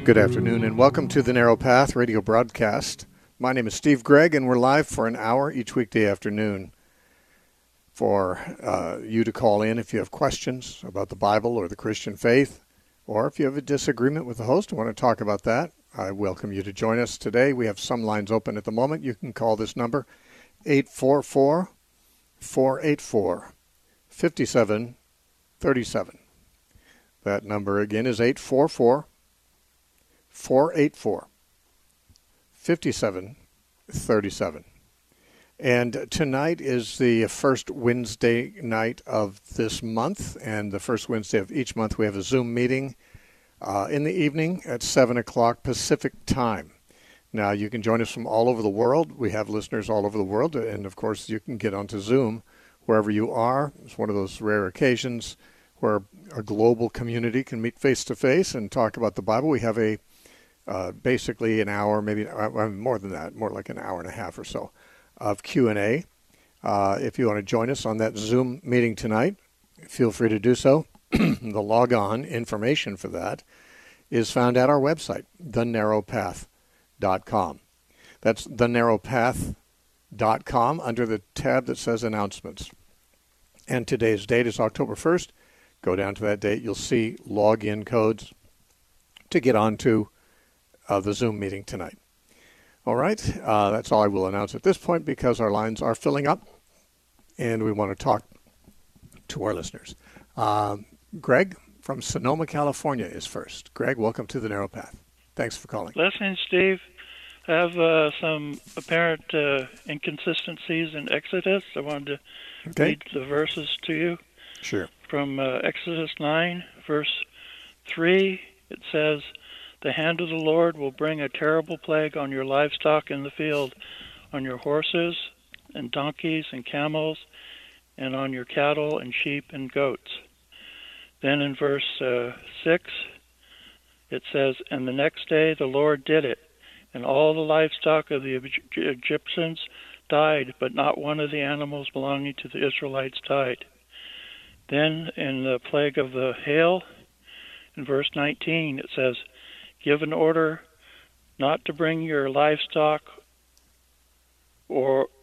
Good afternoon and welcome to the Narrow Path radio broadcast. My name is Steve Gregg and we're live for an hour each weekday afternoon for you to call in if you have questions about the Bible or the Christian faith, or if you have a disagreement with the host and want to talk about that. I welcome you to join us today. We have some lines open at the moment. You can call this number, 844-484-5737. That number again is 844-484-5737. And tonight is the first Wednesday night of this month, and the first Wednesday of each month we have a Zoom meeting in the evening at 7 o'clock Pacific time. Now, you can join us from all over the world. We have listeners all over the world, and of course you can get onto Zoom wherever you are. It's one of those rare occasions where a global community can meet face-to-face and talk about the Bible. We have a basically an hour, maybe more than that, more like an hour and a half or so of Q&A. If you want to join us on that Zoom meeting tonight, feel free to do so. The log-on information for that is found at our website, thenarrowpath.com. That's thenarrowpath.com under the tab that says Announcements. And today's date is October 1st. Go down to that date. You'll see login codes to get onto the Zoom meeting tonight. All right, that's all I will announce at this point because our lines are filling up and we want to talk to our listeners. Greg from Sonoma, California is first. Greg, welcome to the Narrow Path. Thanks for calling. Blessings, Steve. I have some apparent inconsistencies in Exodus. I wanted to read the verses to you. Sure. From Exodus 9, verse 3, it says, "The hand of the Lord will bring a terrible plague on your livestock in the field, on your horses and donkeys and camels, and on your cattle and sheep and goats." Then in verse 6, it says, "And the next day the Lord did it, and all the livestock of the Egyptians died, but not one of the animals belonging to the Israelites died." Then in the plague of the hail, in verse 19, it says, "Give an order not to bring your livestock, give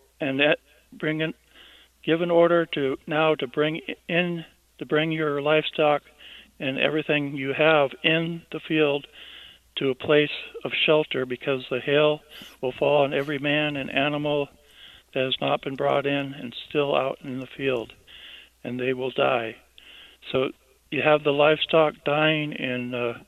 an order to bring your livestock and everything you have in the field to a place of shelter, because the hail will fall on every man and animal that has not been brought in and still out in the field, and they will die." So you have the livestock dying in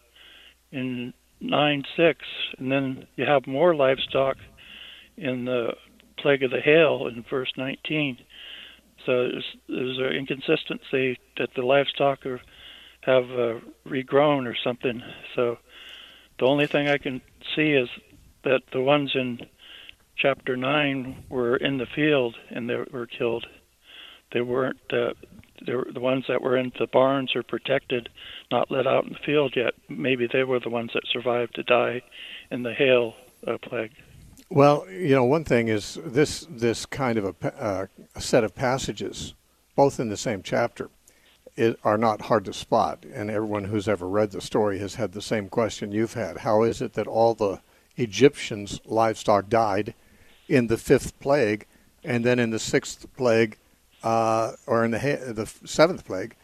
9:6, and then you have more livestock in the plague of the hail in verse 19. So there's an inconsistency that the livestock have regrown or something. So the only thing I can see is that the ones in chapter 9 were in the field and they were killed. They weren't. The ones that were in the barns or protected, not let out in the field yet. Maybe they were the ones that survived to die in the hail plague. Well, one thing is this kind of a set of passages, both in the same chapter, are not hard to spot. And everyone who's ever read the story has had the same question you've had. How is it that all the Egyptians' livestock died in the 5th plague, and then in the 6th plague, or in the 7th plague,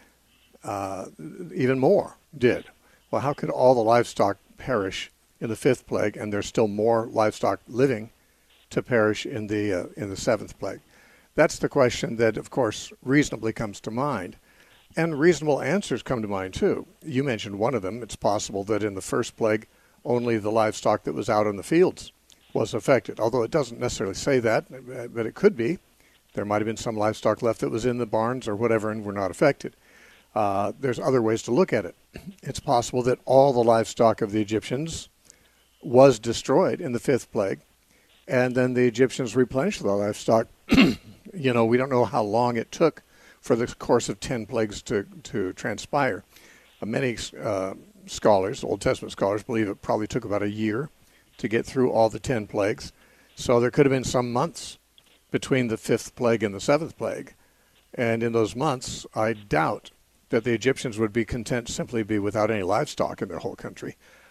even more did? Well, how could all the livestock perish in the 5th plague, and there's still more livestock living to perish in the 7th plague? That's the question that, of course, reasonably comes to mind, and reasonable answers come to mind too. You mentioned one of them. It's possible that in the 1st plague, only the livestock that was out in the fields was affected, although it doesn't necessarily say that, but it could be. There might have been some livestock left that was in the barns or whatever and were not affected. There's other ways to look at it. It's possible that all the livestock of the Egyptians was destroyed in the 5th plague, and then the Egyptians replenished the livestock. We don't know how long it took for the course of 10 plagues to transpire. Many scholars, Old Testament scholars, believe it probably took about a year to get through all the 10 plagues. So there could have been some months between the 5th plague and the 7th plague. And in those months, I doubt that the Egyptians would be content simply be without any livestock in their whole country.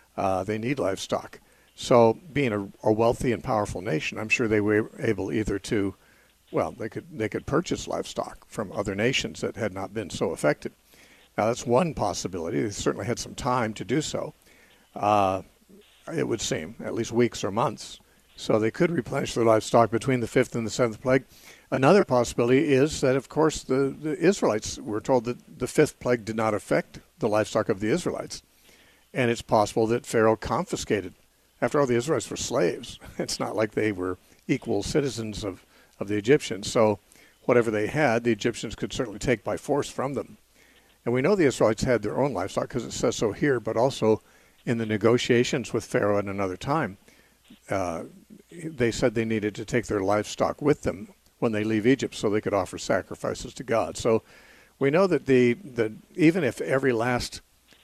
They need livestock. So being a wealthy and powerful nation, I'm sure they were able either to, well, they could purchase livestock from other nations that had not been so affected. Now, that's one possibility. They certainly had some time to do so. It would seem, at least weeks or months. So they could replenish their livestock between the fifth and the seventh plague. Another possibility is that, of course, the Israelites were told that the fifth plague did not affect the livestock of the Israelites. And it's possible that Pharaoh confiscated. After all, the Israelites were slaves. It's not like they were equal citizens of the Egyptians. So whatever they had, the Egyptians could certainly take by force from them. And we know the Israelites had their own livestock because it says so here, but also in the negotiations with Pharaoh at another time, they said they needed to take their livestock with them when they leave Egypt so they could offer sacrifices to God. So we know that even if every last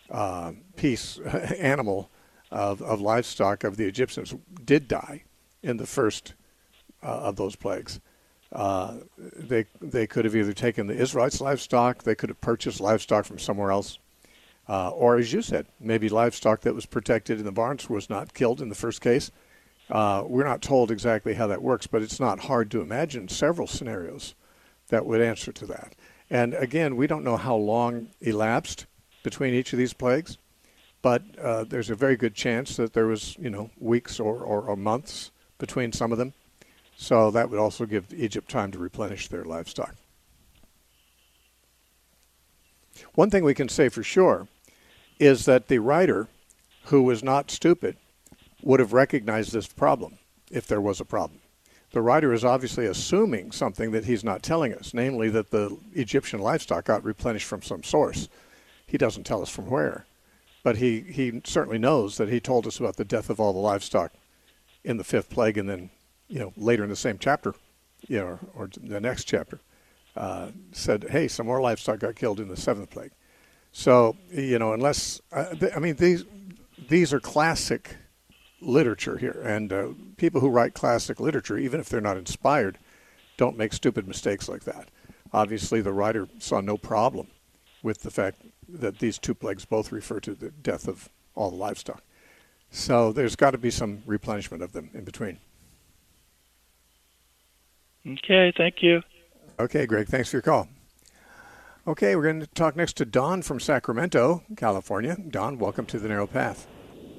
animal of livestock of the Egyptians did die in the first of those plagues, they could have either taken the Israelites' livestock, they could have purchased livestock from somewhere else, or as you said, maybe livestock that was protected in the barns was not killed in the first case. We're not told exactly how that works, but it's not hard to imagine several scenarios that would answer to that. And again, we don't know how long elapsed between each of these plagues, but there's a very good chance that there was, weeks or months between some of them. So that would also give Egypt time to replenish their livestock. One thing we can say for sure is that the writer, who was not stupid, would have recognized this problem if there was a problem. The writer is obviously assuming something that he's not telling us, namely that the Egyptian livestock got replenished from some source. He doesn't tell us from where, but he certainly knows that he told us about the death of all the livestock in the fifth plague, and then later in the same chapter, or the next chapter, said, hey, some more livestock got killed in the seventh plague. So, unless, these are classic literature here, and people who write classic literature, even if they're not inspired, don't make stupid mistakes like that. Obviously, the writer saw no problem with the fact that these two plagues both refer to the death of all the livestock. So there's got to be some replenishment of them in between. Okay, thank you. Okay, Greg, thanks for your call. Okay, we're going to talk next to Don from Sacramento, California. Don, welcome to The Narrow Path.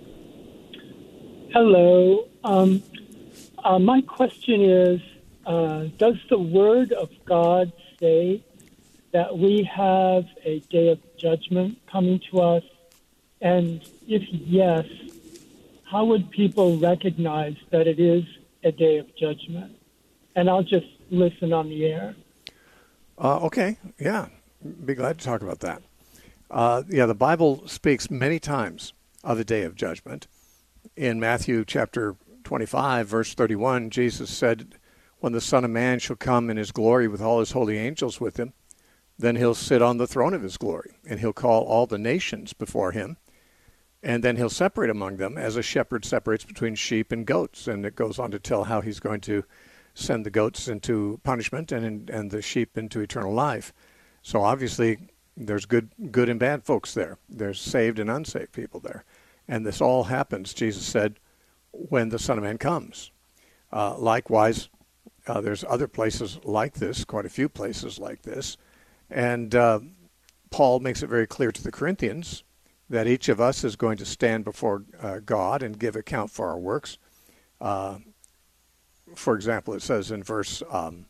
Hello. My question is, does the Word of God say that we have a day of judgment coming to us? And if yes, how would people recognize that it is a day of judgment? And I'll just listen on the air. Okay, yeah. Be glad to talk about that. The Bible speaks many times of the day of judgment. In Matthew chapter 25, verse 31, Jesus said, when the Son of Man shall come in his glory with all his holy angels with him, then he'll sit on the throne of his glory, and he'll call all the nations before him, and then he'll separate among them as a shepherd separates between sheep and goats. And it goes on to tell how he's going to send the goats into punishment and the sheep into eternal life. So obviously there's good and bad folks there. There's saved and unsaved people there. And this all happens, Jesus said, when the Son of Man comes. Likewise, there's other places like this, quite a few places like this. And Paul makes it very clear to the Corinthians that each of us is going to stand before God and give account for our works. For example, it says in verse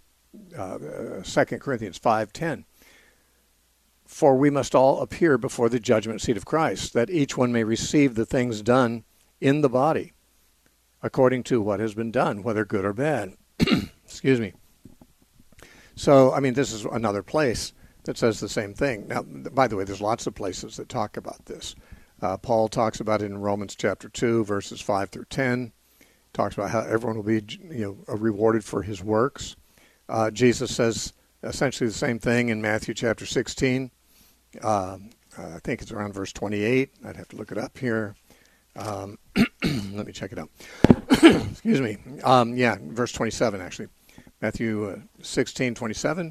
2 Corinthians 5:10, for we must all appear before the judgment seat of Christ, that each one may receive the things done in the body, according to what has been done, whether good or bad. Excuse me. So, this is another place that says the same thing. Now, by the way, there's lots of places that talk about this. Paul talks about it in Romans chapter 2, verses 5 through 10. Talks about how everyone will be, rewarded for his works. Jesus says essentially the same thing in Matthew chapter 16. I think it's around verse 28. I'd have to look it up here. Let me check it out. Excuse me. Verse 27, actually. Matthew 16:27.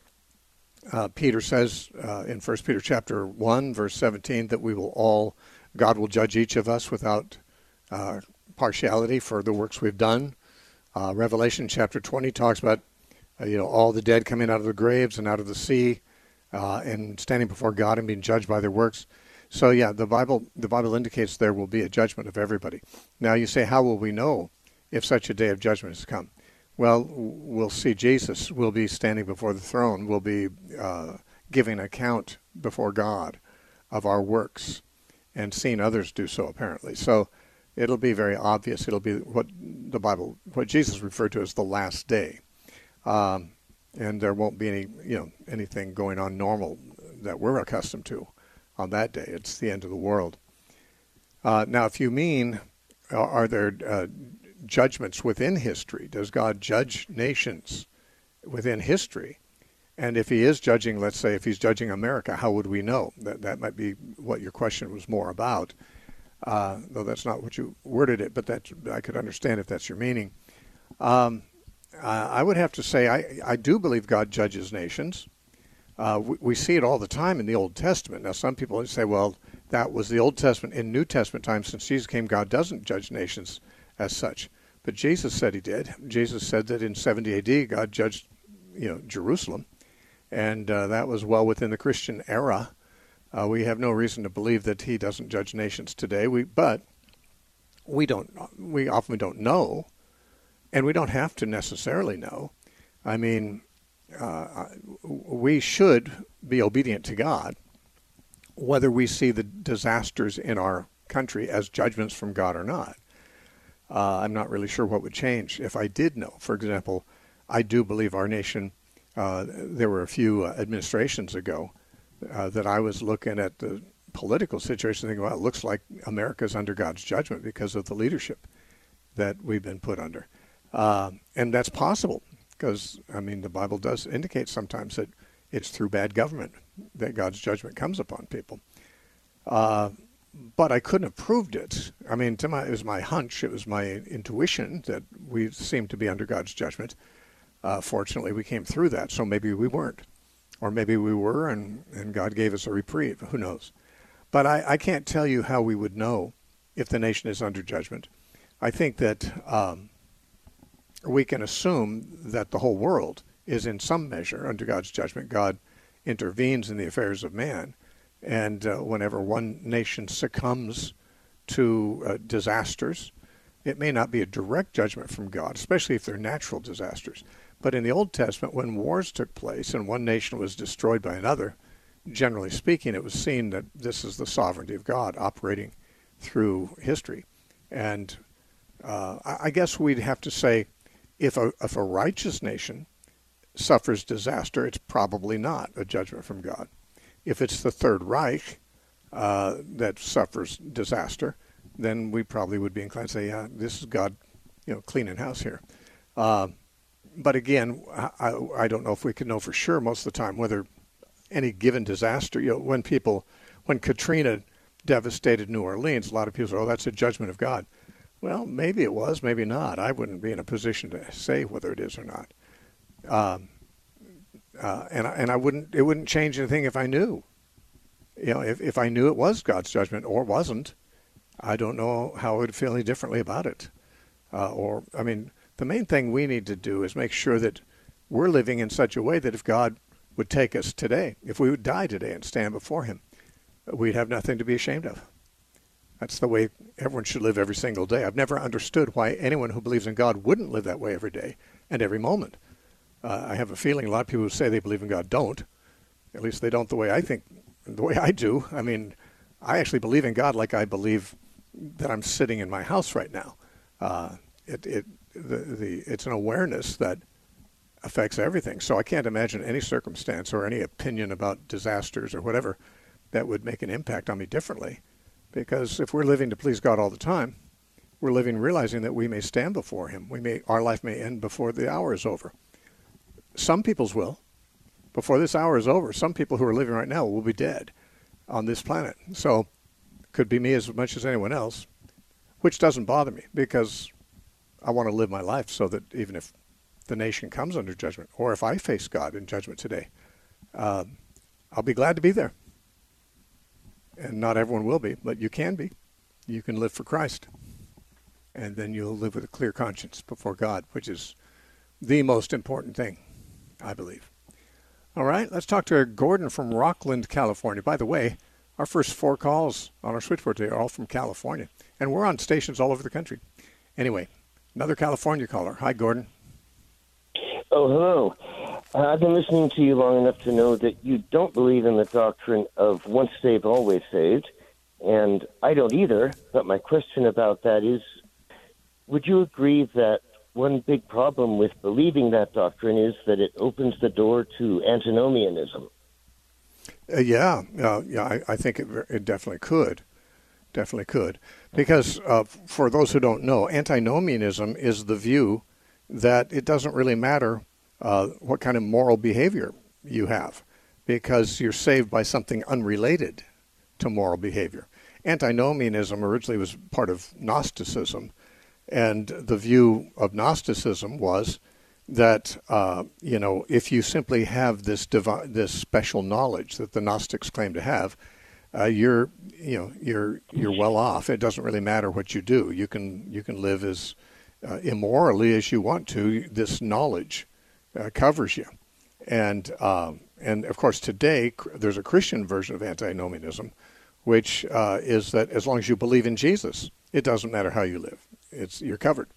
Peter says in 1 Peter chapter 1, verse 17, that we will all God will judge each of us without partiality for the works we've done. Revelation chapter 20 talks about all the dead coming out of the graves and out of the sea and standing before God and being judged by their works. So yeah, the Bible indicates there will be a judgment of everybody. Now you say, how will we know if such a day of judgment has come? Well, we'll see Jesus. We'll be standing before the throne. We'll be giving account before God of our works and seeing others do so, apparently. So it'll be very obvious. It'll be what Jesus referred to as the last day. And there won't be anything going on normal that we're accustomed to on that day. It's the end of the world. Now, if you mean, are there judgments within history? Does God judge nations within history? And if he is judging, let's say, if he's judging America, how would we know? That might be what your question was more about, though that's not what you worded it, but I could understand if that's your meaning. I would have to say I do believe God judges nations. We see it all the time in the Old Testament. Now, some people say, well, that was the Old Testament. In New Testament times, since Jesus came, God doesn't judge nations as such. But Jesus said he did. Jesus said that in 70 A.D., God judged Jerusalem, and that was well within the Christian era. We have no reason to believe that he doesn't judge nations today. But we often don't know, and we don't have to necessarily know. I mean, we should be obedient to God, whether we see the disasters in our country as judgments from God or not. I'm not really sure what would change if I did know. For example, I do believe our nation, there were a few administrations ago that I was looking at the political situation thinking, well, it looks like America's under God's judgment because of the leadership that we've been put under. And that's possible because, the Bible does indicate sometimes that it's through bad government that God's judgment comes upon people. But I couldn't have proved it. It was my hunch, it was my intuition that we seemed to be under God's judgment. Fortunately, we came through that, so maybe we weren't. Or maybe we were, and God gave us a reprieve. Who knows? But I can't tell you how we would know if the nation is under judgment. I think that we can assume that the whole world is in some measure under God's judgment. God intervenes in the affairs of man. And whenever one nation succumbs to disasters, it may not be a direct judgment from God, especially if they're natural disasters. But in the Old Testament, when wars took place and one nation was destroyed by another, generally speaking, it was seen that this is the sovereignty of God operating through history. And I guess we'd have to say, if a righteous nation suffers disaster, it's probably not a judgment from God. If it's the Third Reich that suffers disaster, then we probably would be inclined to say, yeah, this is God, cleaning house here. But again, I don't know if we can know for sure most of the time whether any given disaster, when Katrina devastated New Orleans, a lot of people say, oh, that's a judgment of God. Well, maybe it was, maybe not. I wouldn't be in a position to say whether it is or not. And it wouldn't change anything if I knew. If I knew it was God's judgment or wasn't, I don't know how I would feel any differently about it. The main thing we need to do is make sure that we're living in such a way that if God would take us today, if we would die today and stand before him, we'd have nothing to be ashamed of. That's the way everyone should live every single day. I've never understood why anyone who believes in God wouldn't live that way every day and every moment. I have a feeling a lot of people who say they believe in God don't. At least they don't the way I do. I actually believe in God like I believe that I'm sitting in my house right now. It's an awareness that affects everything. So I can't imagine any circumstance or any opinion about disasters or whatever that would make an impact on me differently. Because if we're living to please God all the time, we're living realizing that we may stand before him. Our life may end before the hour is over. Some people's will. Before this hour is over, some people who are living right now will be dead on this planet. So it could be me as much as anyone else, which doesn't bother me because I want to live my life so that even if the nation comes under judgment or if I face God in judgment today, I'll be glad to be there. And not everyone will be, but you can be. You can live for Christ. And then you'll live with a clear conscience before God, which is the most important thing, I believe. All right, let's talk to Gordon from Rockland, California. By the way, our first 4 calls on our switchboard today are all from California. And we're on stations all over the country. Anyway, another California caller. Hi, Gordon. Oh, hello. I've been listening to you long enough to know that you don't believe in the doctrine of once saved, always saved. And I don't either. But my question about that is, would you agree that one big problem with believing that doctrine is that it opens the door to antinomianism? Yeah, I think it definitely could. Definitely could. Because for those who don't know, antinomianism is the view that it doesn't really matter what kind of moral behavior you have, because you're saved by something unrelated to moral behavior. Antinomianism originally was part of Gnosticism, and the view of Gnosticism was that if you simply have this special knowledge that the Gnostics claim to have, you're well off. It doesn't really matter what you do. You can live as immorally as you want to. This knowledge covers you, and of course today there's a Christian version of antinomianism, which is that as long as you believe in Jesus, it doesn't matter how you live. You're covered.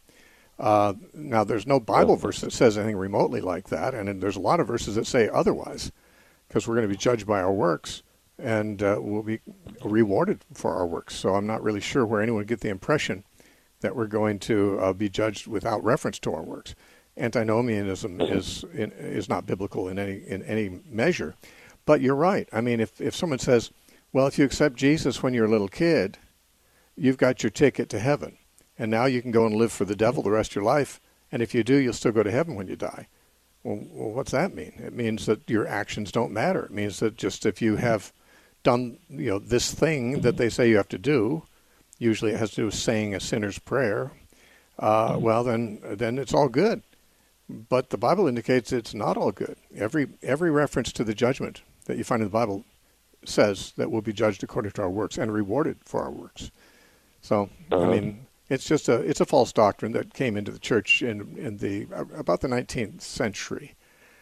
Now, there's no Bible verse that says anything remotely like that, and there's a lot of verses that say otherwise, because we're going to be judged by our works, and we'll be rewarded for our works. So I'm not really sure where anyone would get the impression that we're going to be judged without reference to our works. Antinomianism is not biblical in any measure. But you're right. I mean, if someone says, well, if you accept Jesus when you're a little kid, you've got your ticket to heaven. And now you can go and live for the devil the rest of your life. And if you do, you'll still go to heaven when you die. Well, what's that mean? It means that your actions don't matter. It means that just if you have done this thing that they say you have to do, usually it has to do with saying a sinner's prayer, well, then it's all good. But the Bible indicates it's not all good. Every reference to the judgment that you find in the Bible says that we'll be judged according to our works and rewarded for our works. So, I mean, it's a false doctrine that came into the church in about the 19th century.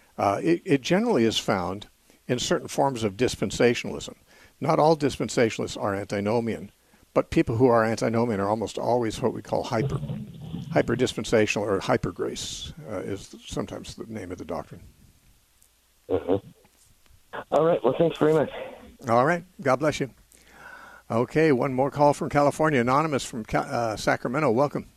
It generally is found in certain forms of dispensationalism. Not all dispensationalists are antinomian, but people who are antinomian are almost always what we call hyper dispensational, or hyper grace is sometimes the name of the doctrine. All right. Well, thanks very much. All right. God bless you. Okay, one more call from California. Anonymous from Sacramento. Welcome.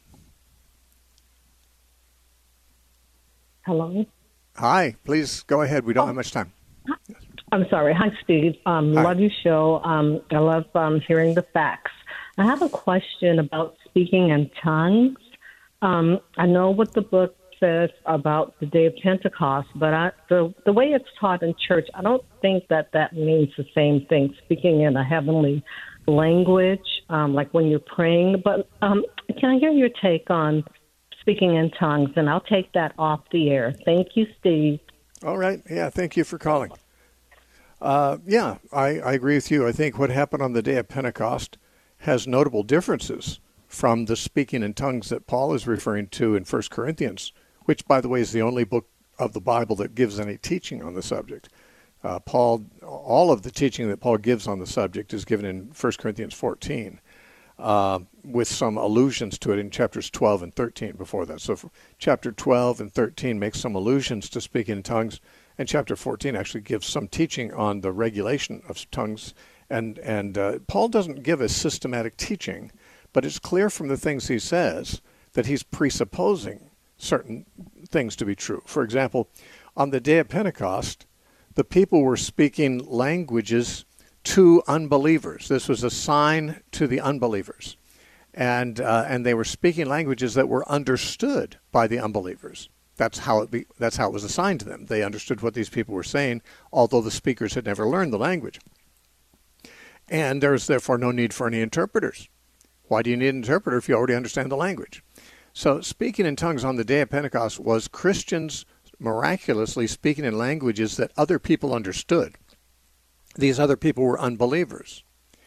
Hello. Hi. Please go ahead. We don't have much time. I'm sorry. Hi, Steve. Hi. Love your show. I love hearing the facts. I have a question about speaking in tongues. I know what the book says about the day of Pentecost, but the way it's taught in church, I don't think that means the same thing, speaking in a heavenly language, like when you're praying. But can I hear your take on speaking in tongues? And I'll take that off the air. Thank you, Steve. All right. Yeah, thank you for calling. I agree with you. I think what happened on the day of Pentecost has notable differences from the speaking in tongues that Paul is referring to in 1 Corinthians, which, by the way, is the only book of the Bible that gives any teaching on the subject. All of the teaching that Paul gives on the subject is given in 1 Corinthians 14, with some allusions to it in chapters 12 and 13 before that. So chapter 12 and 13 make some allusions to speaking in tongues, and chapter 14 actually gives some teaching on the regulation of tongues. And Paul doesn't give a systematic teaching, but it's clear from the things he says that he's presupposing certain things to be true. For example, on the day of Pentecost, the people were speaking languages to unbelievers. This was a sign to the unbelievers. And they were speaking languages that were understood by the unbelievers. That's how it was assigned to them. They understood what these people were saying, although the speakers had never learned the language. And there was therefore no need for any interpreters. Why do you need an interpreter if you already understand the language? So speaking in tongues on the day of Pentecost was Christians miraculously speaking in languages that other people understood. These other people were unbelievers.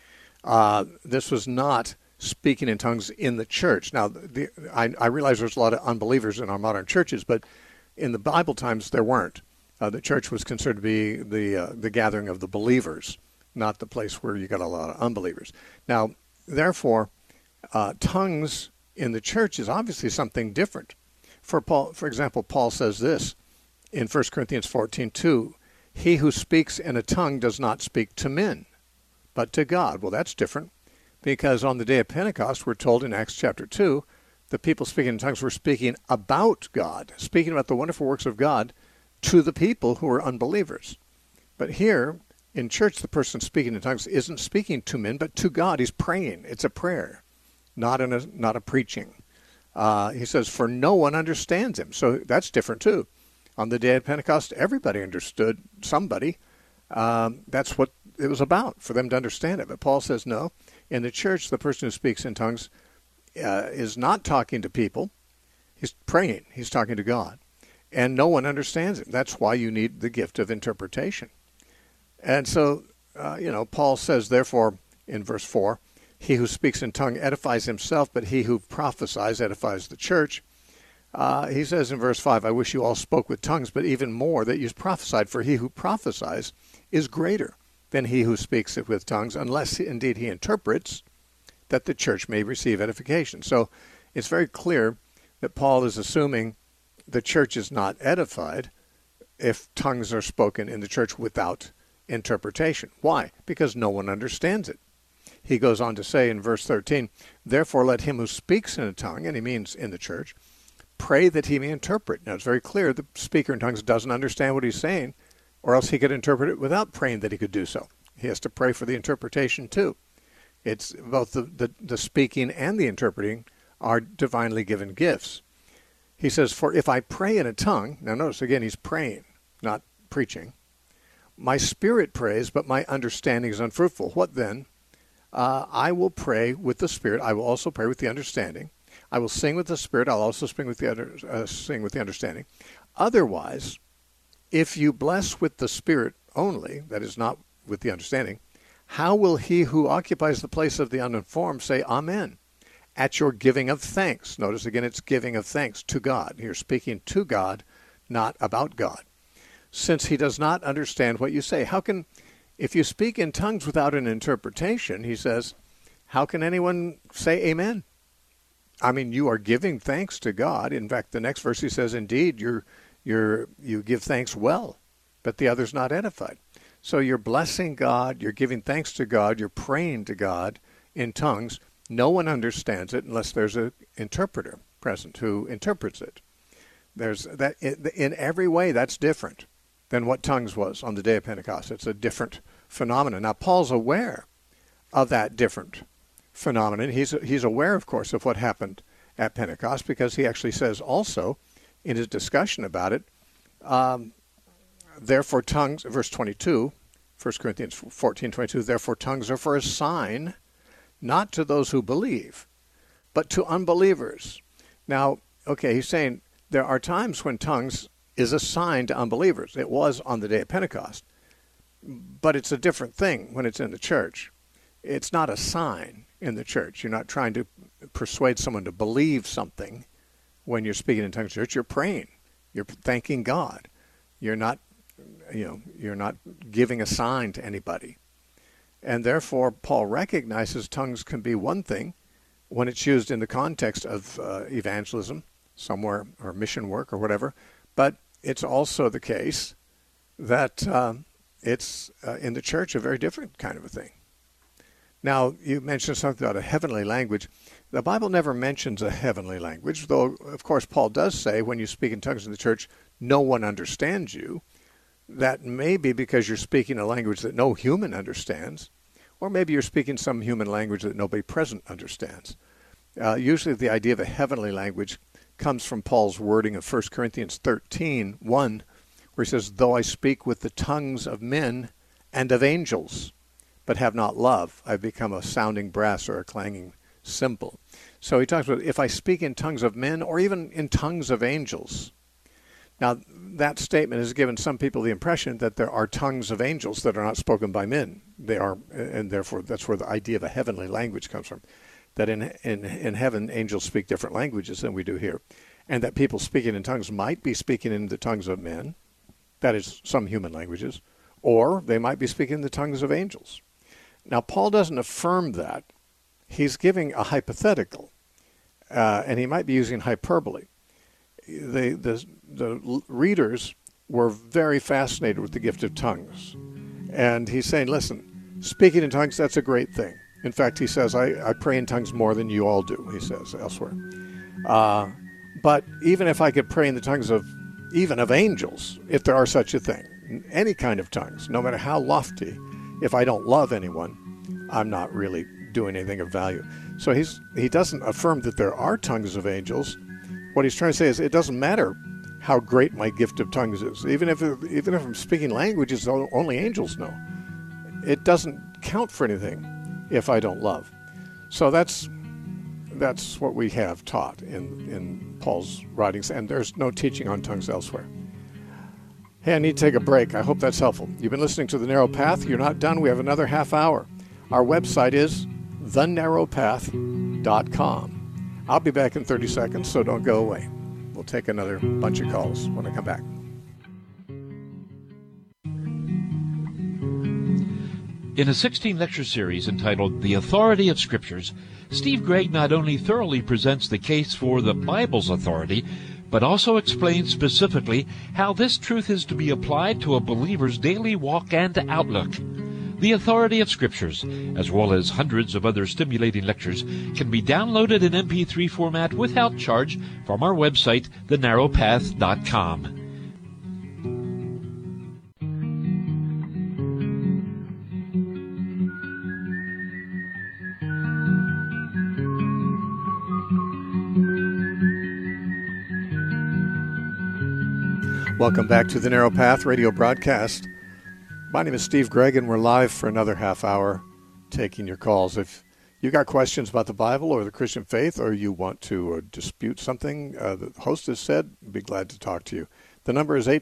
This was not speaking in tongues in the church. Now, I realize there's a lot of unbelievers in our modern churches, but in the Bible times there weren't. The church was considered to be the gathering of the believers, not the place where you got a lot of unbelievers. Now, therefore, tongues in the church is obviously something different. For example, Paul says this in 1 Corinthians 14:2, "He who speaks in a tongue does not speak to men, but to God." Well, that's different, because on the day of Pentecost, we're told in Acts chapter 2, the people speaking in tongues were speaking about God, speaking about the wonderful works of God to the people who were unbelievers. But here, in church, the person speaking in tongues isn't speaking to men, but to God. He's praying. It's a prayer, not a preaching. He says, "For no one understands him." So that's different too. On the day of Pentecost, everybody understood somebody. That's what it was about, for them to understand it. But Paul says, no. In the church, the person who speaks in tongues is not talking to people. He's praying. He's talking to God. And no one understands him. That's why you need the gift of interpretation. And so, Paul says, therefore, in verse 4, "He who speaks in tongue edifies himself, but he who prophesies edifies the church." He says in verse 5, "I wish you all spoke with tongues, but even more that you prophesied, for he who prophesies is greater than he who speaks it with tongues, unless indeed he interprets, that the church may receive edification." So it's very clear that Paul is assuming the church is not edified if tongues are spoken in the church without interpretation. Why? Because no one understands it. He goes on to say in verse 13, "Therefore let him who speaks in a tongue," and he means in the church, "pray that he may interpret." Now it's very clear the speaker in tongues doesn't understand what he's saying, or else he could interpret it without praying that he could do so. He has to pray for the interpretation too. It's both the speaking and the interpreting are divinely given gifts. He says, "For if I pray in a tongue," now notice again he's praying, not preaching, "my spirit prays, but my understanding is unfruitful. What then? I will pray with the spirit. I will also pray with the understanding. I will sing with the spirit. I'll also sing with the understanding. Otherwise, if you bless with the spirit only, that is not with the understanding, how will he who occupies the place of the uninformed say Amen at your giving of thanks?" Notice again, it's giving of thanks to God. You're speaking to God, not about God. "Since he does not understand what you say." How can, if you speak in tongues without an interpretation, he says, how can anyone say amen? I mean, you are giving thanks to God. In fact, the next verse he says, "Indeed, you give thanks well, but the other's not edified." So you're blessing God, you're giving thanks to God, you're praying to God in tongues. No one understands it unless there's an interpreter present who interprets it. There's that in every way that's different than what tongues was on the day of Pentecost. It's a different phenomenon. Now, Paul's aware of that different phenomenon. He's aware, of course, of what happened at Pentecost, because he actually says also in his discussion about it, therefore tongues, verse 22, 1 Corinthians 14:22, "Therefore tongues are for a sign, not to those who believe, but to unbelievers." Now, okay, he's saying there are times when tongues is a sign to unbelievers. It was on the day of Pentecost. But it's a different thing when it's in the church. It's not a sign in the church. You're not trying to persuade someone to believe something when you're speaking in tongues in church. You're praying. You're thanking God. You're not giving a sign to anybody. And therefore, Paul recognizes tongues can be one thing when it's used in the context of evangelism somewhere, or mission work or whatever. But it's also the case that it's in the church a very different kind of a thing. Now, you mentioned something about a heavenly language. The Bible never mentions a heavenly language, though, of course, Paul does say when you speak in tongues in the church, no one understands you. That may be because you're speaking a language that no human understands, or maybe you're speaking some human language that nobody present understands. Usually the idea of a heavenly language comes from Paul's wording of 1 Corinthians 13:1, where he says, "Though I speak with the tongues of men and of angels, but have not love, I've become a sounding brass or a clanging cymbal." So he talks about if I speak in tongues of men or even in tongues of angels. Now, that statement has given some people the impression that there are tongues of angels that are not spoken by men. They are, and therefore that's where the idea of a heavenly language comes from, that in heaven angels speak different languages than we do here, and that people speaking in tongues might be speaking in the tongues of men, that is, some human languages, or they might be speaking in the tongues of angels. Now, Paul doesn't affirm that. He's giving a hypothetical, and he might be using hyperbole. The readers were very fascinated with the gift of tongues. And he's saying, listen, speaking in tongues, that's a great thing. In fact, he says, I pray in tongues more than you all do, he says elsewhere. But even if I could pray in the tongues of angels, if there are such a thing, any kind of tongues, no matter how lofty, if I don't love anyone, I'm not really doing anything of value. So he doesn't affirm that there are tongues of angels. What he's trying to say is it doesn't matter how great my gift of tongues is. Even if I'm speaking languages only angels know, it doesn't count for anything if I don't love. So that's what we have taught in Paul's writings, and there's no teaching on tongues elsewhere. Hey, I need to take a break. I hope that's helpful. You've been listening to The Narrow Path. You're not done. We have another half hour. Our website is thenarrowpath.com. I'll be back in 30 seconds, so don't go away. We'll take another bunch of calls when I come back. In a 16-lecture series entitled The Authority of Scriptures, Steve Gregg not only thoroughly presents the case for the Bible's authority, but also explains specifically how this truth is to be applied to a believer's daily walk and outlook. The Authority of Scriptures, as well as hundreds of other stimulating lectures, can be downloaded in MP3 format without charge from our website, thenarrowpath.com. Welcome back to the Narrow Path radio broadcast. My name is Steve Gregg, and we're live for another half hour taking your calls. If you got questions about the Bible or the Christian faith, or you want to dispute something the host has said, I'd be glad to talk to you. The number is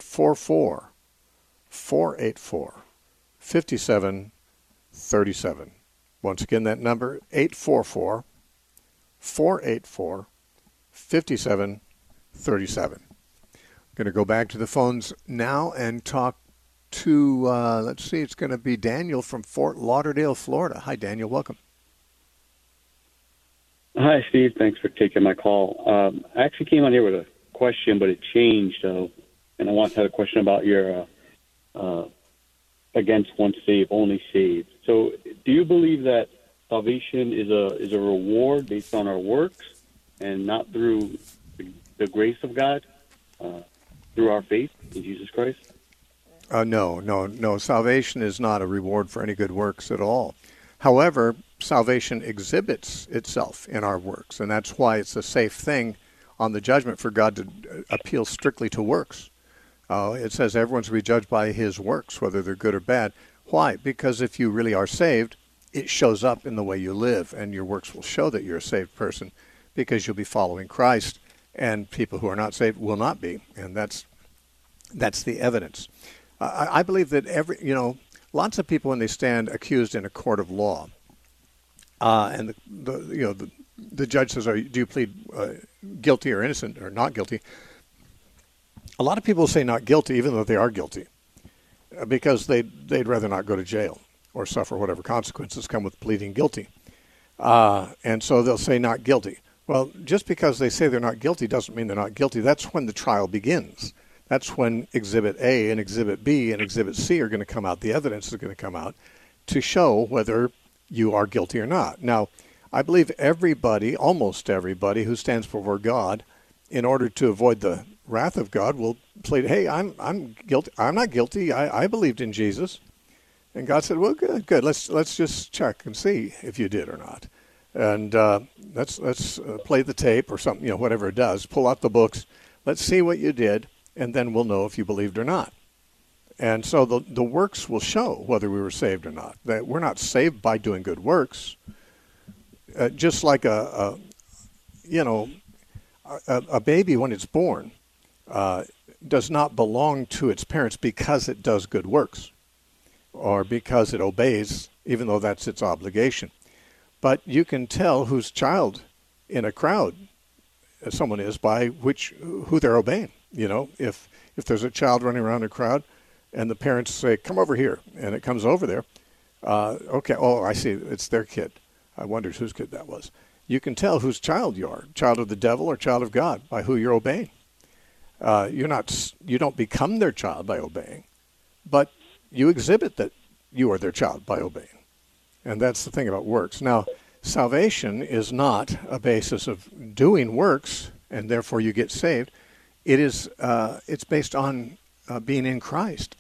844-484-5737. Once again, that number, 844-484-5737. Going to go back to the phones now and talk to, let's see, it's going to be Daniel from Fort Lauderdale, Florida. Hi, Daniel. Welcome. Hi, Steve. Thanks for taking my call. I actually came on here with a question, but it changed, and I want to have a question about your against once saved, only saved. So do you believe that salvation is a reward based on our works and not through the grace of God? Through our faith in Jesus Christ? No. Salvation is not a reward for any good works at all. However, salvation exhibits itself in our works, and that's why it's a safe thing on the judgment for God to appeal strictly to works. It says everyone's to be judged by his works, whether they're good or bad. Why? Because if you really are saved, it shows up in the way you live, and your works will show that you're a saved person because you'll be following Christ. And people who are not saved will not be, and that's the evidence. I believe that lots of people when they stand accused in a court of law, and the judge says, do you plead guilty or innocent or not guilty? A lot of people say not guilty, even though they are guilty, because they'd rather not go to jail or suffer whatever consequences come with pleading guilty, and so they'll say not guilty. Well, just because they say they're not guilty doesn't mean they're not guilty. That's when the trial begins. That's when Exhibit A and Exhibit B and Exhibit C are going to come out. The evidence is going to come out to show whether you are guilty or not. Now, I believe almost everybody who stands before God, in order to avoid the wrath of God, will plead, hey, I'm guilty. I'm not guilty. I believed in Jesus. And God said, well, good. Let's just check and see if you did or not. And let's play the tape or something, whatever it does. Pull out the books. Let's see what you did, and then we'll know if you believed or not. And so the works will show whether we were saved or not. That we're not saved by doing good works. Just like a baby when it's born, does not belong to its parents because it does good works or because it obeys, even though that's its obligation. But you can tell whose child in a crowd someone is by who they're obeying. You know, if there's a child running around a crowd and the parents say, come over here, and it comes over there, okay, oh, I see, it's their kid. I wondered whose kid that was. You can tell whose child you are, child of the devil or child of God, by who you're obeying. You don't become their child by obeying, but you exhibit that you are their child by obeying. And that's the thing about works. Now, salvation is not a basis of doing works, and therefore you get saved. It's based on being in Christ.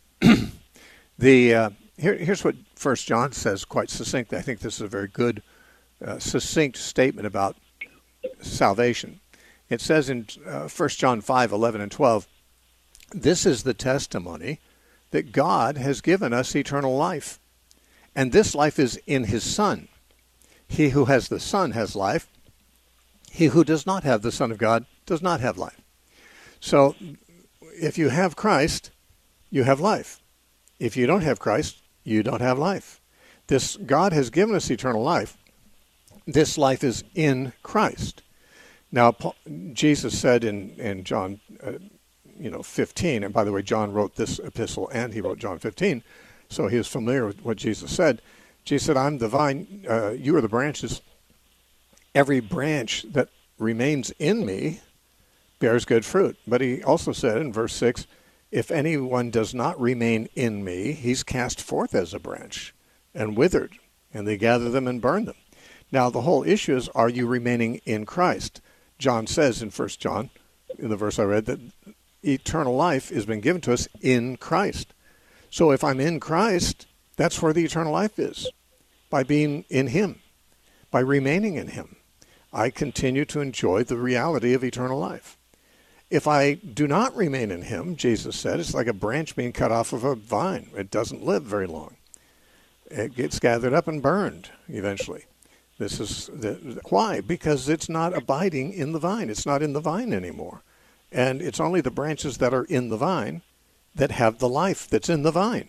Here's what 1 John says quite succinctly. I think this is a very good, succinct statement about salvation. It says in 1 John 5:11 and 12, this is the testimony that God has given us eternal life, and this life is in his Son. He who has the Son has life. He who does not have the Son of God does not have life. So if you have Christ, you have life. If you don't have Christ, you don't have life. God has given us eternal life. This life is in Christ. Now, Jesus said in John 15, and by the way, John wrote this epistle and he wrote John 15, so he was familiar with what Jesus said. Jesus said, I'm the vine, you are the branches. Every branch that remains in me bears good fruit. But he also said in verse 6, if anyone does not remain in me, he's cast forth as a branch and withered, and they gather them and burn them. Now, the whole issue is, are you remaining in Christ? John says in 1 John, in the verse I read, that eternal life has been given to us in Christ. So if I'm in Christ, that's where the eternal life is, by being in him, by remaining in him. I continue to enjoy the reality of eternal life. If I do not remain in him, Jesus said, it's like a branch being cut off of a vine. It doesn't live very long. It gets gathered up and burned eventually. This is why? Because it's not abiding in the vine. It's not in the vine anymore. And it's only the branches that are in the vine that have the life that's in the vine.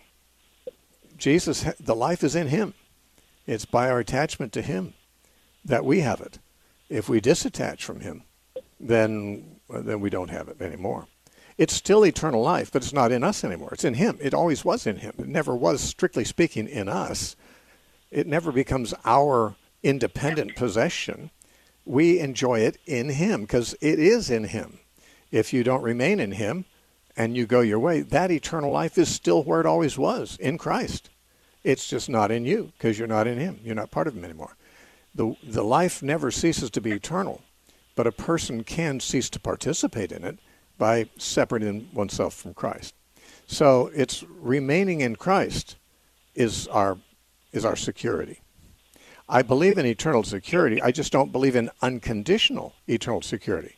Jesus, the life is in him. It's by our attachment to him that we have it. If we disattach from him, then we don't have it anymore. It's still eternal life, but it's not in us anymore. It's in him. It always was in him. It never was, strictly speaking, in us. It never becomes our independent possession. We enjoy it in him because it is in him. If you don't remain in him and you go your way, that eternal life is still where it always was, in Christ. It's just not in you because you're not in him. You're not part of him anymore. The life never ceases to be eternal, but a person can cease to participate in it by separating oneself from Christ. So it's remaining in Christ is our security. I believe in eternal security. I just don't believe in unconditional eternal security.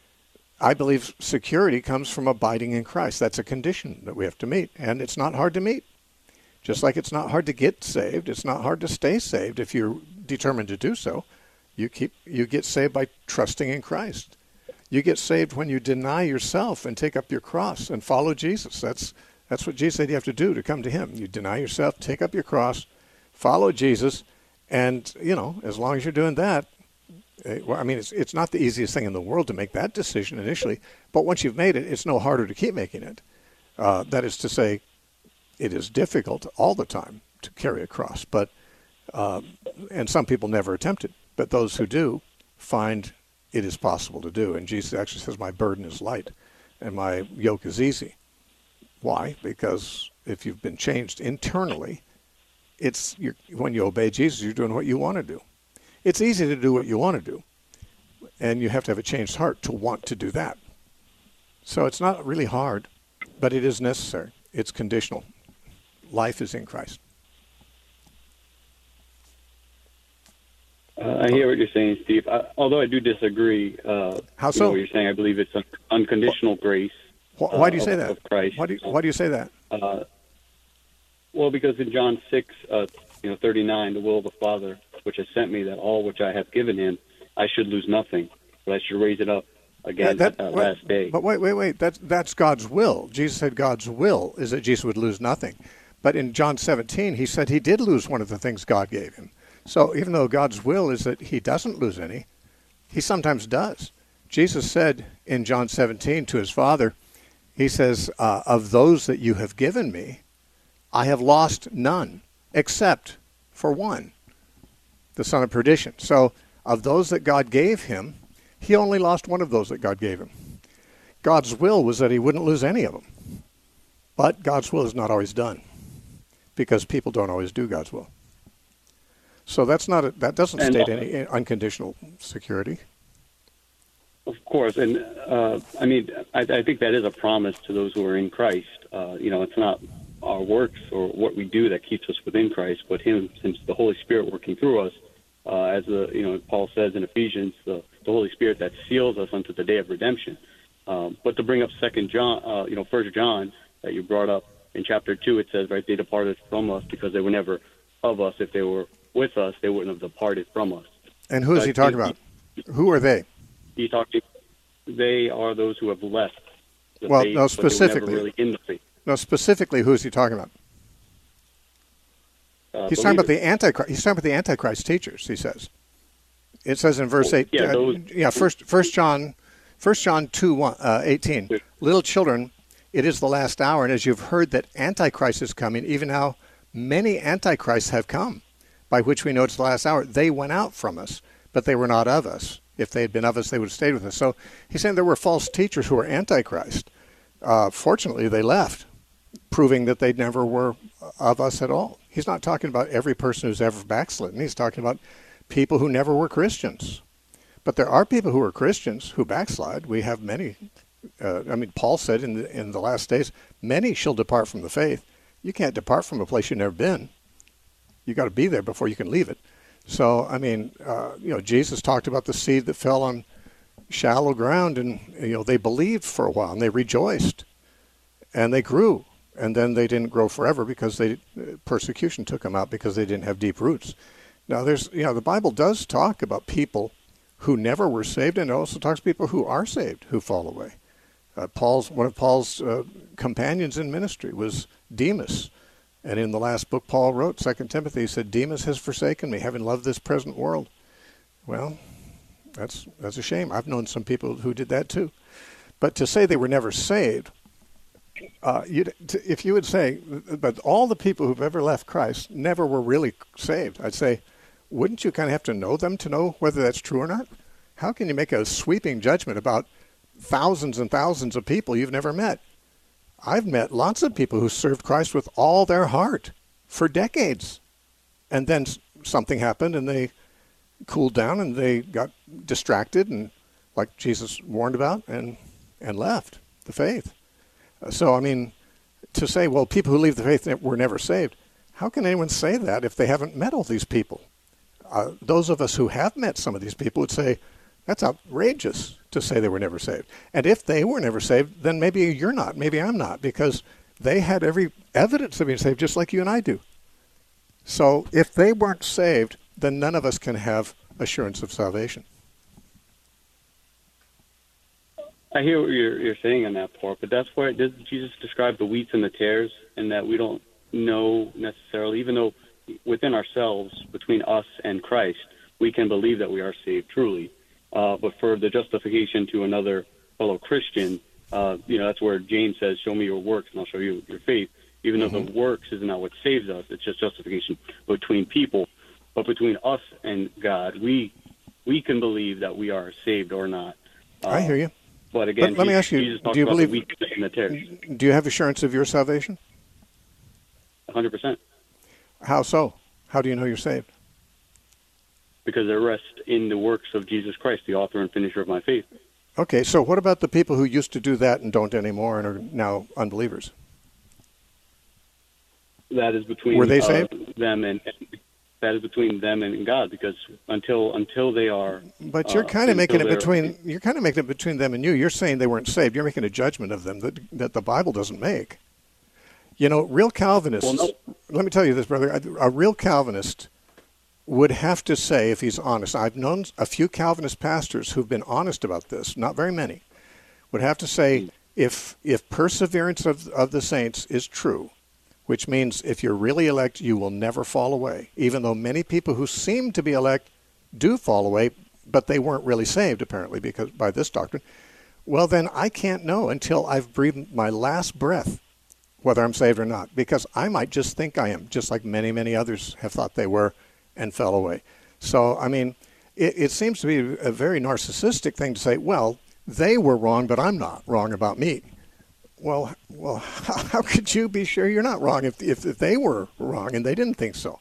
I believe security comes from abiding in Christ. That's a condition that we have to meet, and it's not hard to meet. Just like it's not hard to get saved, it's not hard to stay saved if you're determined to do so. You get saved by trusting in Christ. You get saved when you deny yourself and take up your cross and follow Jesus. That's what Jesus said you have to do to come to him. You deny yourself, take up your cross, follow Jesus, and, as long as you're doing that, it's not the easiest thing in the world to make that decision initially, but once you've made it, it's no harder to keep making it. That is to say, it is difficult all the time to carry a cross, but and some people never attempt it, but those who do find it is possible to do. And Jesus actually says, my burden is light and my yoke is easy. Why? Because if you've been changed internally, when you obey Jesus, you're doing what you want to do. It's easy to do what you want to do, and you have to have a changed heart to want to do that. So it's not really hard, but it is necessary. It's conditional. Life is in Christ. I hear what you're saying, Steve. Although I do disagree. How so? What you're saying, I believe it's unconditional grace. Why do you say that? Of Christ. Why do you say that? Well, because in John 6:39, the will of the Father, which has sent me, that all which I have given him, I should lose nothing, but I should raise it up again at that last day. But wait. That's God's will. Jesus said God's will is that Jesus would lose nothing. But in John 17, he said he did lose one of the things God gave him. So even though God's will is that he doesn't lose any, he sometimes does. Jesus said in John 17 to his Father, he says, of those that you have given me, I have lost none, except for one, the son of perdition. So of those that God gave him, he only lost one of those that God gave him. God's will was that he wouldn't lose any of them. But God's will is not always done, because people don't always do God's will. So that doesn't state any unconditional security. Of course, and I think that is a promise to those who are in Christ. It's not our works or what we do that keeps us within Christ, but Him, since the Holy Spirit working through us, as Paul says in Ephesians, the Holy Spirit that seals us unto the day of redemption. But to bring up First John that you brought up in chapter 2, it says, right, they departed from us because they were never of us. If they were with us, they wouldn't have departed from us. And who is he talking about? Who are they? They are those who have left the well, faith, no, specifically. but they were never really in the faith. No, specifically, who is he talking about? He's talking about the Antichrist. He's talking about the Antichrist teachers. He says. It says in verse 8. First John 2:18. Little children, it is the last hour, and as you've heard that Antichrist is coming, even now many Antichrists have come, by which we know it's the last hour. They went out from us, but they were not of us. If they had been of us, they would have stayed with us. So he's saying there were false teachers who were Antichrist. Fortunately, they left, proving that they never were of us at all. He's not talking about every person who's ever backslidden. He's talking about people who never were Christians. But there are people who are Christians who backslide. We have many. Paul said in the last days, many shall depart from the faith. You can't depart from a place you've never been. You got to be there before you can leave it. So, Jesus talked about the seed that fell on shallow ground, and, they believed for a while, and they rejoiced, and they grew, and then they didn't grow forever because persecution took them out because they didn't have deep roots. Now, the Bible does talk about people who never were saved, and it also talks about people who are saved who fall away. One of Paul's companions in ministry was Demas. And in the last book Paul wrote, 2 Timothy, he said, Demas has forsaken me, having loved this present world. Well, that's a shame. I've known some people who did that too. But to say they were never saved, if you would say, but all the people who've ever left Christ never were really saved, I'd say, wouldn't you kind of have to know them to know whether that's true or not? How can you make a sweeping judgment about thousands and thousands of people you've never met? I've met lots of people who served Christ with all their heart for decades. And then something happened and they cooled down and they got distracted and, like Jesus warned about, and left the faith. So, to say, well, people who leave the faith were never saved, how can anyone say that if they haven't met all these people? Those of us who have met some of these people would say, that's outrageous to say they were never saved. And if they were never saved, then maybe you're not, maybe I'm not, because they had every evidence of being saved just like you and I do. So if they weren't saved, then none of us can have assurance of salvation. I hear what you're saying on that part, but that's where Jesus described the wheats and the tares, and that we don't know necessarily, even though within ourselves, between us and Christ, we can believe that we are saved truly. But for the justification to another fellow Christian, that's where James says, show me your works and I'll show you your faith. Even though the works is not what saves us, it's just justification between people. But between us and God, we can believe that we are saved or not. I hear you. But again, let me ask you, do you believe, do you have assurance of your salvation? 100%. How so? How do you know you're saved? Because I rest in the works of Jesus Christ, the author and finisher of my faith. Okay, so what about the people who used to do that and don't anymore and are now unbelievers? That is between Were they saved? Them and that is between them and God, because until they are. But you're kind of making it between them and you. You're saying they weren't saved. You're making a judgment of them that the Bible doesn't make. Real Calvinists. Well, no. Let me tell you this, brother. A real Calvinist would have to say, if he's honest, I've known a few Calvinist pastors who've been honest about this, not very many, would have to say, if perseverance of the saints is true, which means if you're really elect, you will never fall away, even though many people who seem to be elect do fall away, but they weren't really saved, apparently, because by this doctrine, well, then I can't know until I've breathed my last breath whether I'm saved or not, because I might just think I am, just like many, many others have thought they were and fell away. So, I mean, it seems to be a very narcissistic thing to say, well, they were wrong, but I'm not wrong about me. Well, how could you be sure you're not wrong if they were wrong and they didn't think so?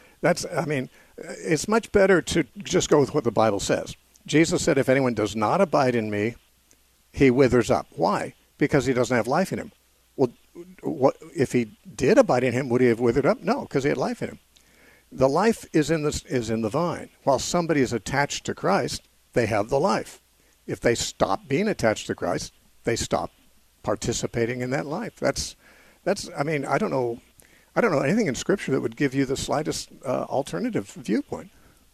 It's much better to just go with what the Bible says. Jesus said, if anyone does not abide in me, he withers up. Why? Because he doesn't have life in him. Well, what if he did abide in him? Would he have withered up? No, because he had life in him. The life is in the vine. While somebody is attached to Christ, they have the life. If they stop being attached to Christ, they stop participating in that life. That's. I mean, I don't know anything in Scripture that would give you the slightest alternative viewpoint.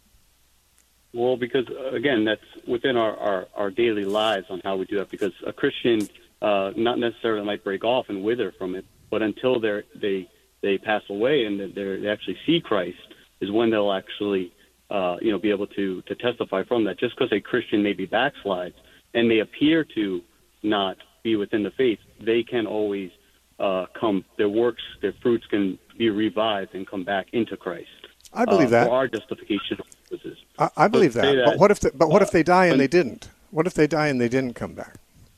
Well, because again, that's within our daily lives on how we do that. Because a Christian, not necessarily might break off and wither from it, but until they pass away and they actually see Christ, is when they'll actually be able to testify from that. Just because a Christian maybe backslides and they appear to not be within the faith, they can always come. Their works, their fruits can be revived and come back into Christ. I believe that. For our justification purposes. I believe that. But what if they die and they didn't? What if they die and they didn't come back?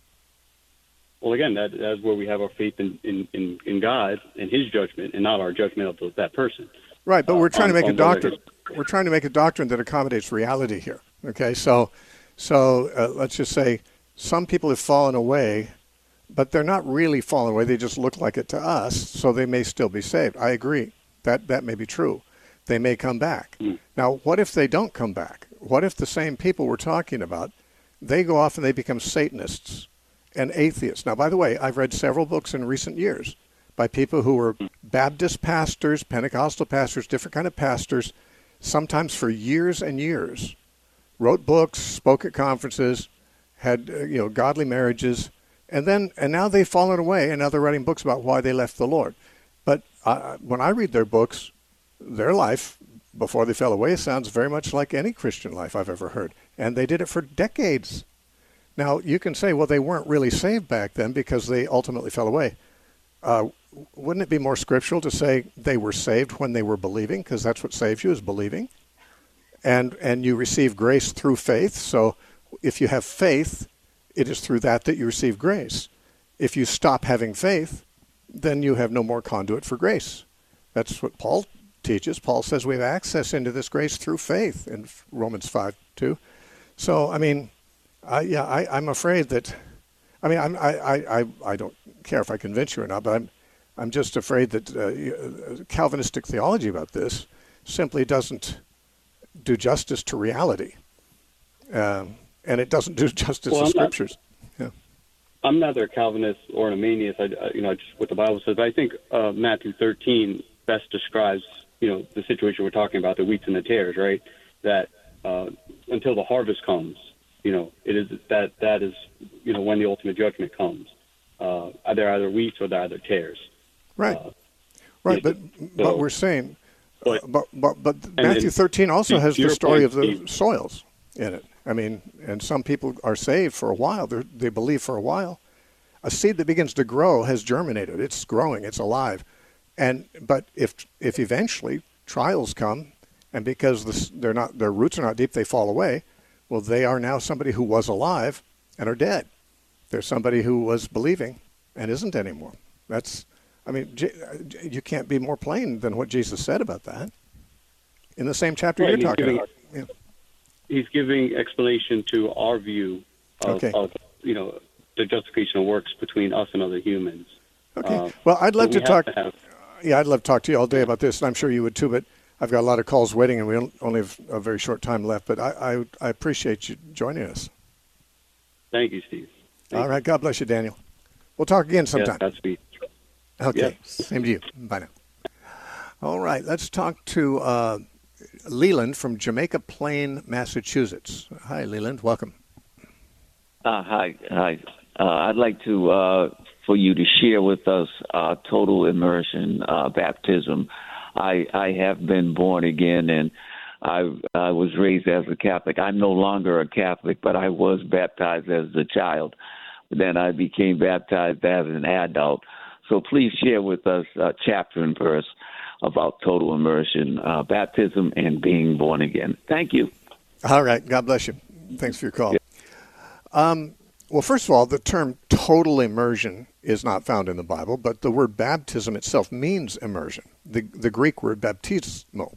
Well, again, that's where we have our faith in God and His judgment, and not our judgment of that person. Right, but we're trying to make a doctrine. We're trying to make a doctrine that accommodates reality here. Okay, so let's just say some people have fallen away, but they're not really fallen away. They just look like it to us, so they may still be saved. I agree. That may be true. They may come back. Now, what if they don't come back? What if the same people we're talking about, they go off and they become Satanists and atheists? Now, by the way, I've read several books in recent years by people who were Baptist pastors, Pentecostal pastors, different kind of pastors, sometimes for years and years, wrote books, spoke at conferences, had godly marriages, and now they've fallen away, and now they're writing books about why they left the Lord. But when I read their books, their life before they fell away sounds very much like any Christian life I've ever heard, and they did it for decades. Now, you can say, well, they weren't really saved back then because they ultimately fell away. Wouldn't it be more scriptural to say they were saved when they were believing, because that's what saves you, is believing? And you receive grace through faith, so if you have faith, it is through that you receive grace. If you stop having faith, then you have no more conduit for grace. That's what Paul teaches. Paul says we have access into this grace through faith in Romans 5:2. So, I mean, I'm afraid that, I don't care if I convince you or not, but I'm just afraid that Calvinistic theology about this simply doesn't do justice to reality, and it doesn't do justice to Scriptures. I'm neither a Calvinist or an Arminian. Just what the Bible says. But I think Matthew 13 best describes the situation we're talking about, the wheats and the tares, right? That until the harvest comes, it is that is when the ultimate judgment comes. They're either wheats or they're either tares. Right. Right. But we're saying, but Matthew 13 also has the story of the soils in it. I mean, and some people are saved for a while. They believe for a while. A seed that begins to grow has germinated. It's growing. It's alive. But if eventually trials come, and because their roots are not deep, they fall away. Well, they are now somebody who was alive and are dead. They're somebody who was believing and isn't anymore. You can't be more plain than what Jesus said about that in the same chapter you're talking about. Yeah. He's giving explanation to our view of the justification of works between us and other humans. Okay. Well, I'd love to talk. I'd love to talk to you all day about this, and I'm sure you would too. But I've got a lot of calls waiting, and we only have a very short time left. But I appreciate you joining us. Thank you, Steve. All right. God bless you, Daniel. We'll talk again sometime. Yeah, that's me. Okay. Yep. Same to you. Bye now. All right. Let's talk to Leland from Jamaica Plain, Massachusetts. Hi, Leland. Welcome. Hi. I'd like to for you to share with us total immersion baptism. I have been born again, and I was raised as a Catholic. I'm no longer a Catholic, but I was baptized as a child. Then I became baptized as an adult. So please share with us chapter and verse about total immersion, baptism, and being born again. Thank you. All right. God bless you. Thanks for your call. Well, first of all, the term total immersion is not found in the Bible, but the word baptism itself means immersion. The Greek word baptismo,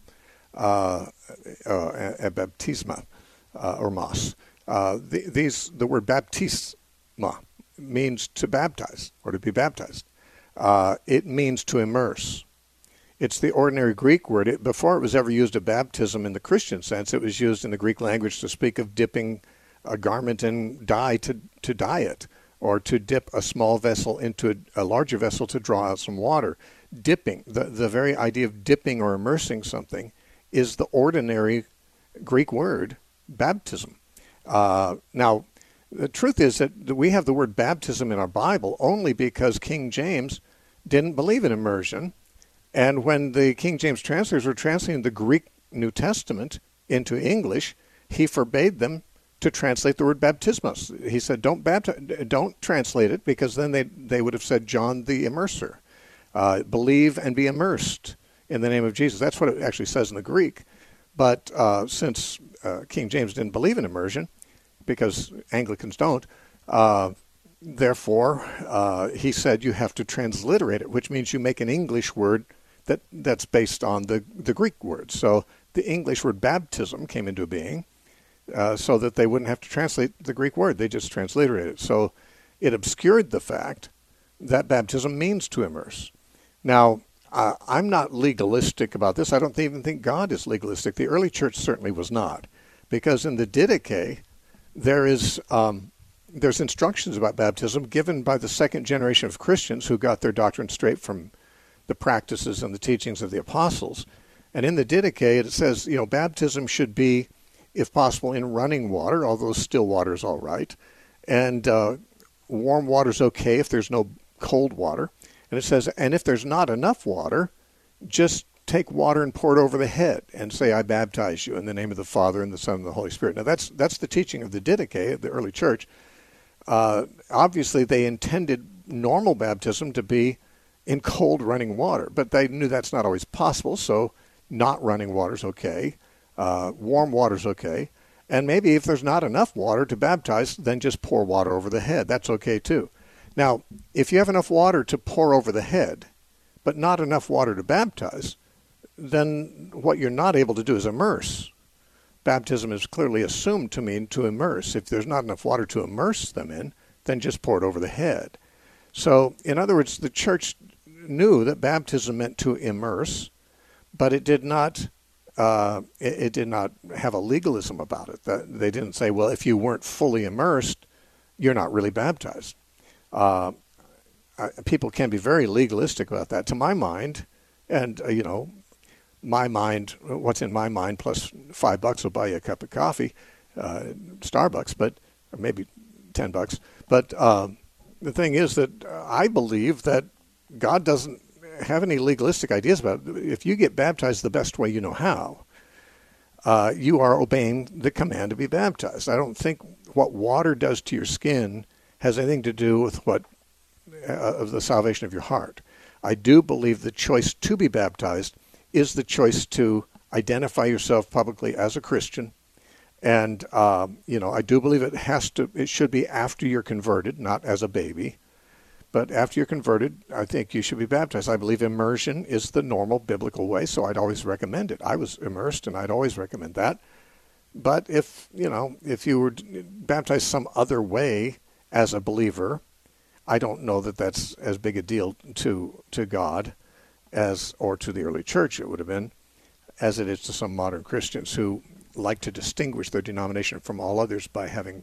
baptisma, or mas. The word baptisma means to baptize or to be baptized. It means to immerse. It's the ordinary Greek word. Before it was ever used of baptism in the Christian sense, it was used in the Greek language to speak of dipping a garment in dye to dye it, or to dip a small vessel into a larger vessel to draw out some water. Dipping, the very idea of dipping or immersing something, is the ordinary Greek word baptism. Now, the truth is that we have the word baptism in our Bible only because King James didn't believe in immersion. And when the King James translators were translating the Greek New Testament into English, he forbade them to translate the word baptismos. He said, don't translate it, because then they would have said John the Immerser. Believe and be immersed in the name of Jesus. That's what it actually says in the Greek. But since King James didn't believe in immersion, because Anglicans don't, therefore, he said you have to transliterate it, which means you make an English word that's based on the Greek word. So the English word baptism came into being so that they wouldn't have to translate the Greek word. They just transliterated it. So it obscured the fact that baptism means to immerse. Now, I'm not legalistic about this. I don't even think God is legalistic. The early church certainly was not, because in the Didache, there's instructions about baptism given by the second generation of Christians who got their doctrine straight from the practices and the teachings of the apostles. And in the Didache, it says, baptism should be, if possible, in running water, although still water is all right. And warm water is okay if there's no cold water. And it says, and if there's not enough water, just take water and pour it over the head and say, I baptize you in the name of the Father and the Son and the Holy Spirit. Now, that's the teaching of the Didache, of the early church. Obviously, they intended normal baptism to be in cold running water, but they knew that's not always possible, so not running water is okay. Warm water is okay. And maybe if there's not enough water to baptize, then just pour water over the head. That's okay too. Now, if you have enough water to pour over the head, but not enough water to baptize, then what you're not able to do is immerse. Baptism is clearly assumed to mean to immerse. If there's not enough water to immerse them in, then just pour it over the head. So, in other words, the church knew that baptism meant to immerse, but it did not have a legalism about it. They didn't say, well, if you weren't fully immersed, you're not really baptized. People can be very legalistic about that. To my mind, and my mind, what's in my mind, plus $5 will buy you a cup of coffee, Starbucks, or maybe $10. But the thing is that I believe that God doesn't have any legalistic ideas about it. If you get baptized the best way you know how, you are obeying the command to be baptized. I don't think what water does to your skin has anything to do with of the salvation of your heart. I do believe the choice to be baptized is the choice to identify yourself publicly as a Christian. And, I do believe it should be after you're converted, not as a baby. But after you're converted, I think you should be baptized. I believe immersion is the normal biblical way, so I'd always recommend it. I was immersed, and I'd always recommend that. But if you were baptized some other way as a believer, I don't know that that's as big a deal to God or to the early church, it would have been, as it is to some modern Christians who like to distinguish their denomination from all others by having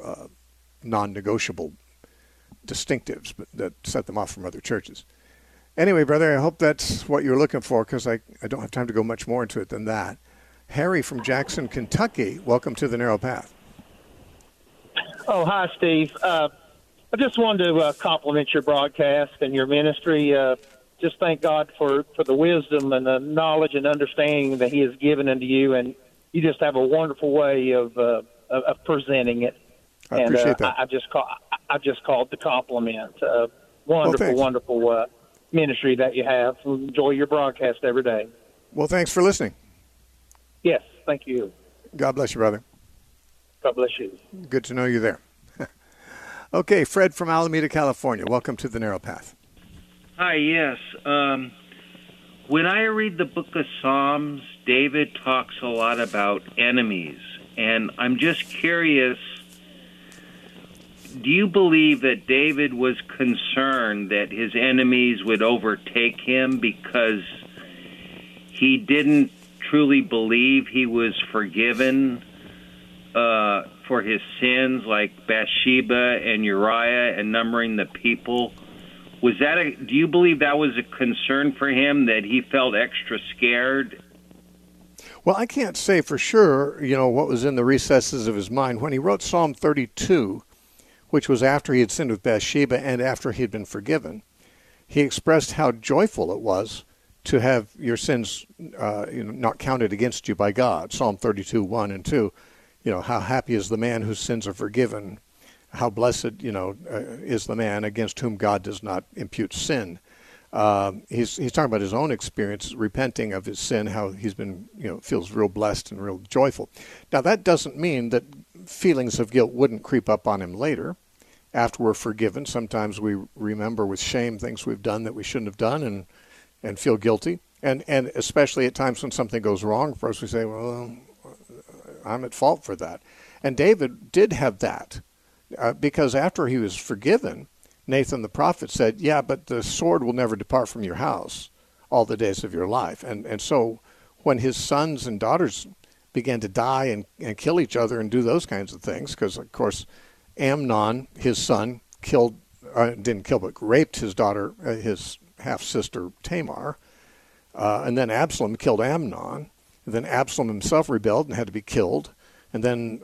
non-negotiable distinctives that set them off from other churches. Anyway, brother, I hope that's what you're looking for, because I don't have time to go much more into it than that. Harry from Jackson, Kentucky, welcome to the Narrow Path. Oh, hi, Steve. I just wanted to compliment your broadcast and your ministry. Just thank God for the wisdom and the knowledge and understanding that He has given unto you, and you just have a wonderful way of presenting it. I appreciate that. I just called to compliment. Wonderful ministry that you have. Enjoy your broadcast every day. Well, thanks for listening. Yes, thank you. God bless you, brother. God bless you. Good to know you're there. Okay, Fred from Alameda, California. Welcome to the Narrow Path. Hi, yes. When I read the book of Psalms, David talks a lot about enemies. And I'm just curious, do you believe that David was concerned that his enemies would overtake him because he didn't truly believe he was forgiven for his sins, like Bathsheba and Uriah and numbering the people? Do you believe that was a concern for him, that he felt extra scared? Well, I can't say for sure, what was in the recesses of his mind. When he wrote Psalm 32, which was after he had sinned with Bathsheba and after he had been forgiven, he expressed how joyful it was to have your sins not counted against you by God. Psalm 32, 1 and 2. How happy is the man whose sins are forgiven. How blessed, is the man against whom God does not impute sin. He's talking about his own experience, repenting of his sin, how he's been, feels real blessed and real joyful. Now, that doesn't mean that feelings of guilt wouldn't creep up on him later after we're forgiven. Sometimes we remember with shame things we've done that we shouldn't have done and feel guilty. And especially at times when something goes wrong for us, we say, well, I'm at fault for that. And David did have that because after he was forgiven, Nathan the prophet said, yeah, but the sword will never depart from your house all the days of your life. And so when his sons and daughters began to die and kill each other and do those kinds of things, because, of course, Amnon, his son, raped his daughter, his half-sister Tamar, and then Absalom killed Amnon. And then Absalom himself rebelled and had to be killed. And then,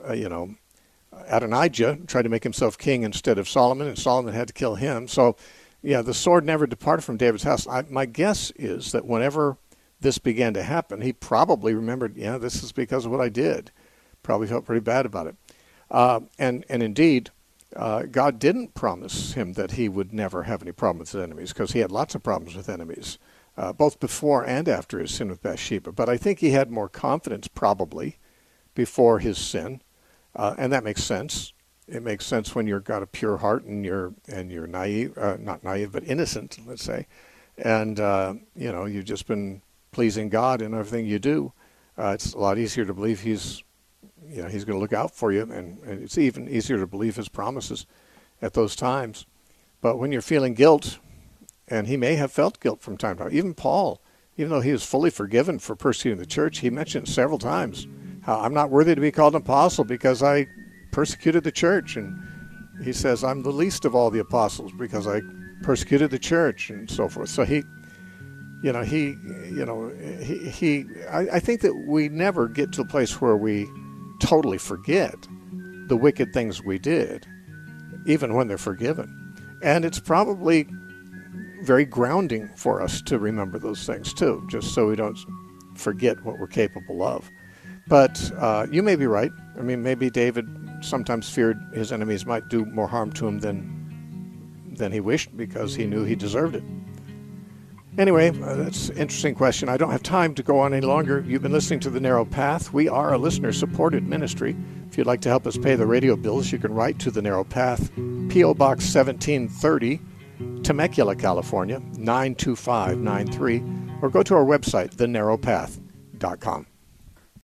Adonijah tried to make himself king instead of Solomon, and Solomon had to kill him. So, yeah, the sword never departed from David's house. My guess is that whenever this began to happen, he probably remembered, this is because of what I did. Probably felt pretty bad about it. And indeed, God didn't promise him that he would never have any problem with his enemies, because he had lots of problems with enemies, both before and after his sin with Bathsheba. But I think he had more confidence probably before his sin. And that makes sense. It makes sense when you've got a pure heart and you're naive, not naive, but innocent, let's say. And, you've just been pleasing God in everything you do. It's a lot easier to believe he's going to look out for you. And it's even easier to believe his promises at those times. But when you're feeling guilt, and he may have felt guilt from time to time. Even Paul, even though he was fully forgiven for persecuting the church, he mentioned several times, I'm not worthy to be called an apostle because I persecuted the church. And he says, I'm the least of all the apostles because I persecuted the church and so forth. So I think that we never get to a place where we totally forget the wicked things we did, even when they're forgiven. And it's probably very grounding for us to remember those things too, just so we don't forget what we're capable of. But you may be right. I mean, maybe David sometimes feared his enemies might do more harm to him than he wished because he knew he deserved it. Anyway, that's an interesting question. I don't have time to go on any longer. You've been listening to The Narrow Path. We are a listener-supported ministry. If you'd like to help us pay the radio bills, you can write to The Narrow Path, P.O. Box 1730, Temecula, California, 92593, or go to our website, thenarrowpath.com.